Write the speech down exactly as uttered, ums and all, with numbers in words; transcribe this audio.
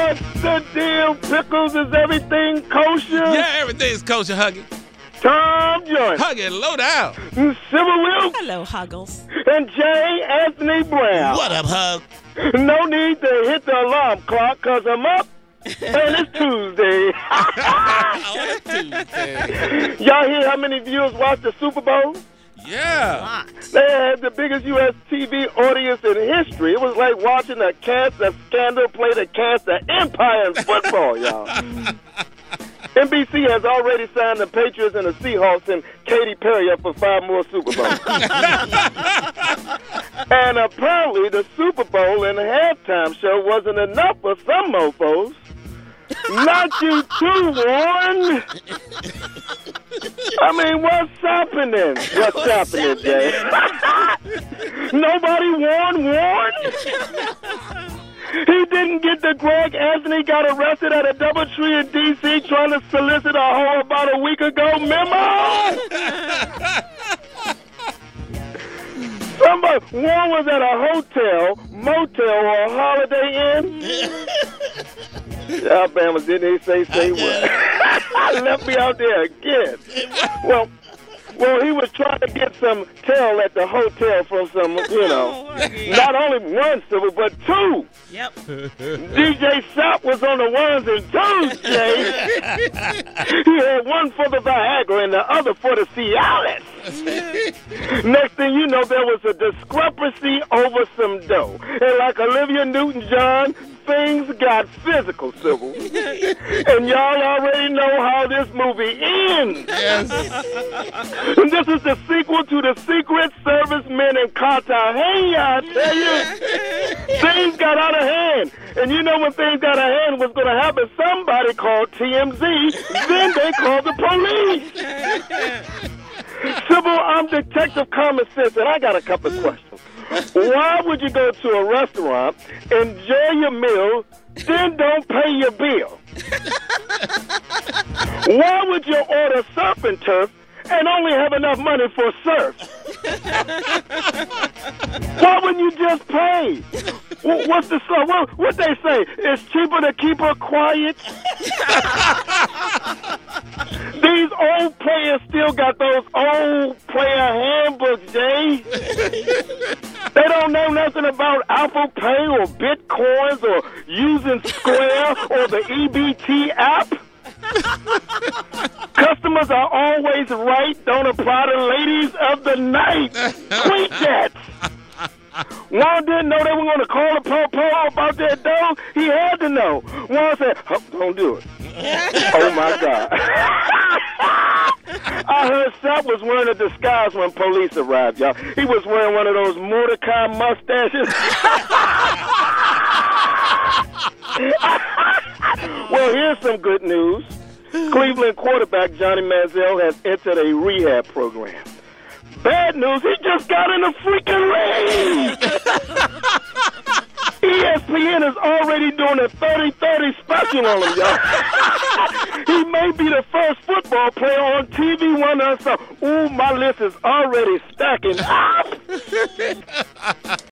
What's the deal, Pickles? Is everything kosher? Yeah, everything's kosher, Huggy. Tom Joyce. Huggy, low down. Civil Will. Hello, Huggles. And J. Anthony Brown. What up, Hug? No need to hit the alarm clock because I'm up and it's Tuesday. Oh, it's Tuesday. Y'all hear how many viewers watch the Super Bowl? Yeah. They had the biggest U S T V audience in history. It was like watching a cancer scandal play the cancer empire in football, y'all. N B C has already signed the Patriots and the Seahawks and Katy Perry up for five more Super Bowls. And apparently the Super Bowl and the halftime show wasn't enough for some mofos. Not you too, Warren. I mean, what's happening? What's, what's happening, Jay? Nobody warned Warren? He didn't get the Greg Anthony got arrested at a DoubleTree in D C trying to solicit a hoe about a week ago memo? Somebody, Warren was at a hotel, motel, or a Holiday Inn. Alabama didn't he say say what? Left me out there again. Well, well, he was trying to get some tail at the hotel from some, you know, not only one civil, but two. Yep. D J Sop was on the ones and twos, Jay. He had one for the Viagra and the other for the Cialis. Next thing you know, there was a discrepancy over some dough. And like Olivia Newton-John, things got physical, Civil. And y'all already know how this movie ends. Yes. And this is the sequel to the Secret Service Men in Cartagena, I tell you. Things got out of hand. And you know when things got out of hand, what's going to happen? Somebody called T M Z. Then they called the police. Sybil, I'm Detective Common Sense, and I got a couple of questions. Why would you go to a restaurant, enjoy your meal, then don't pay your bill? Why would you order surf and turf and only have enough money for surf? Why wouldn't you just pay? What's the song? What, what they say? It's cheaper to keep her quiet. These old players still got those old player handbooks, Jay. They don't know nothing about Apple Pay or Bitcoins or using Square or the E B T app. Customers are always right. Don't apply to ladies of the night. Tweet that. Juan didn't know they were going to call the po-po about that dog. He had to know. Juan said, oh, don't do it. Oh, my God. I heard Sap was wearing a disguise when police arrived, y'all. He was wearing one of those Mordecai mustaches. Well, here's some good news. Cleveland quarterback Johnny Manziel has entered a rehab program. Bad news, he just got in a freaking league. E S P N is already doing a thirty thirty special on him, y'all. He may be the first football player on T V one or so. Ooh, my list is already stacking up.